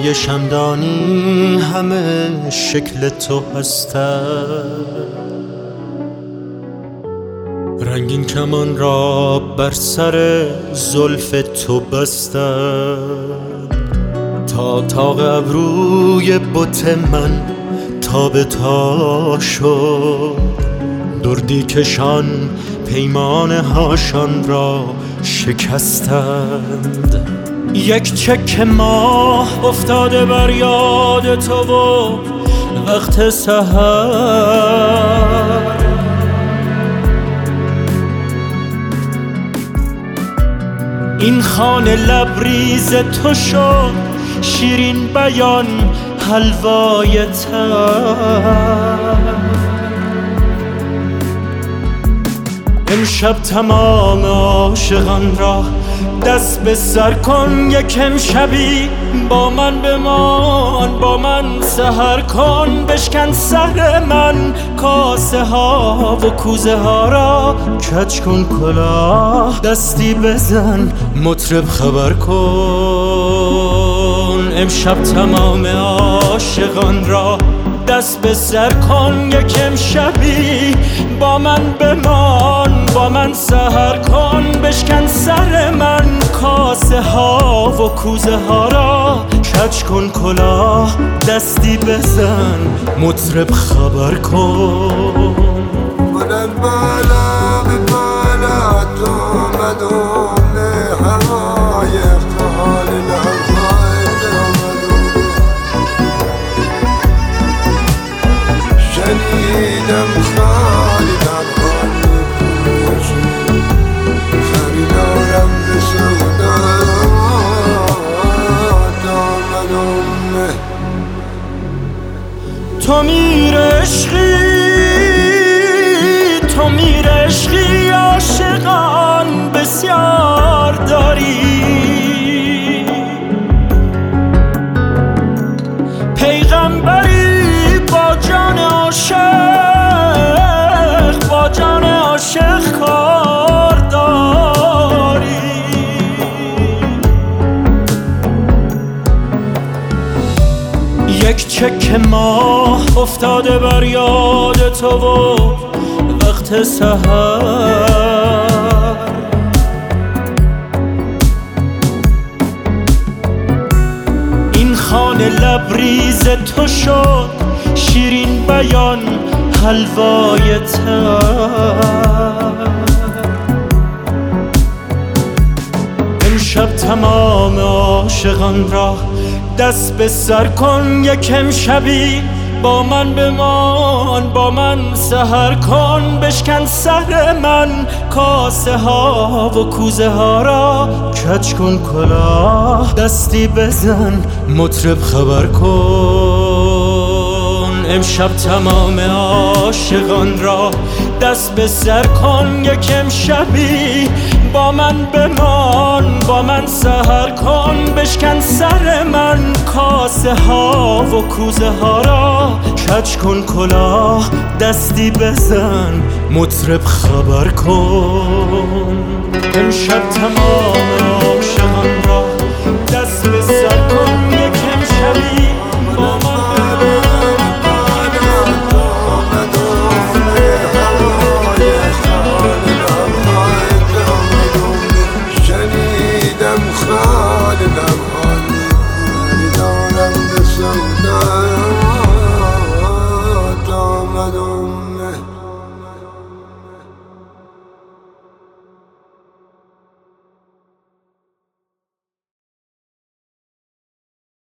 های شمدانی همه شکل تو هستند، رنگین کمان را بر سر زلف تو بستند، تا ابروی بت من تا به تا شد، دردی کشان پیمانه هاشان را شکستند. یک چک ماه افتاده بر یاد تو و وقت سحر، این خانه لبریز تو شد شیرین بیان حلوای تر. امشب تمام عاشقان را دست به سر کن، یک امشبی با من بمان، با من سحر کن. بشکن سر من کاسه ها و کوزه ها را، کج کن کلاه دستی بزن مطرب خبر کن. امشب تمام عاشقان را دست به سر کن، یک امشبی با من بمان، با من سحر کن. بشکن سر من کاسه ها و کوزه ها را، کج کن کلاه دستی بزن مطرب خبر کن. من بالا به بالا تو مدوم هوای افتحال لحظای درمدوم، شنیدم خالی در خالی پوشی، خریدارم به سودا دامدومه. تو میر عشقی، تو میر عشقی، عاشقان بسیار داری، پیغمبری با جان عاشق، با جان عاشق کار داری. یک چک ماه افتاده بر یاد تو و وقت سحر، این خانه لبریز تو شد شیرین بیان حلوای تر. امشب تمام عاشقان را دست به سر کن، یک امشبی با من بمان، با من سحر کن. بشکن سر من کاسه ها و کوزه ها را، کج کن کلاه دستی بزن مطرب خبر کن. امشب تمام عاشقان را دست به سر کن، یک امشبی با من بمان، با من سحر کن. بشکن سر من کاسه ها و کوزه ها را، کج کن کلاه دستی بزن مطرب خبر کن. امشب تمام عاشقان را دست به سر کن، یک امشبی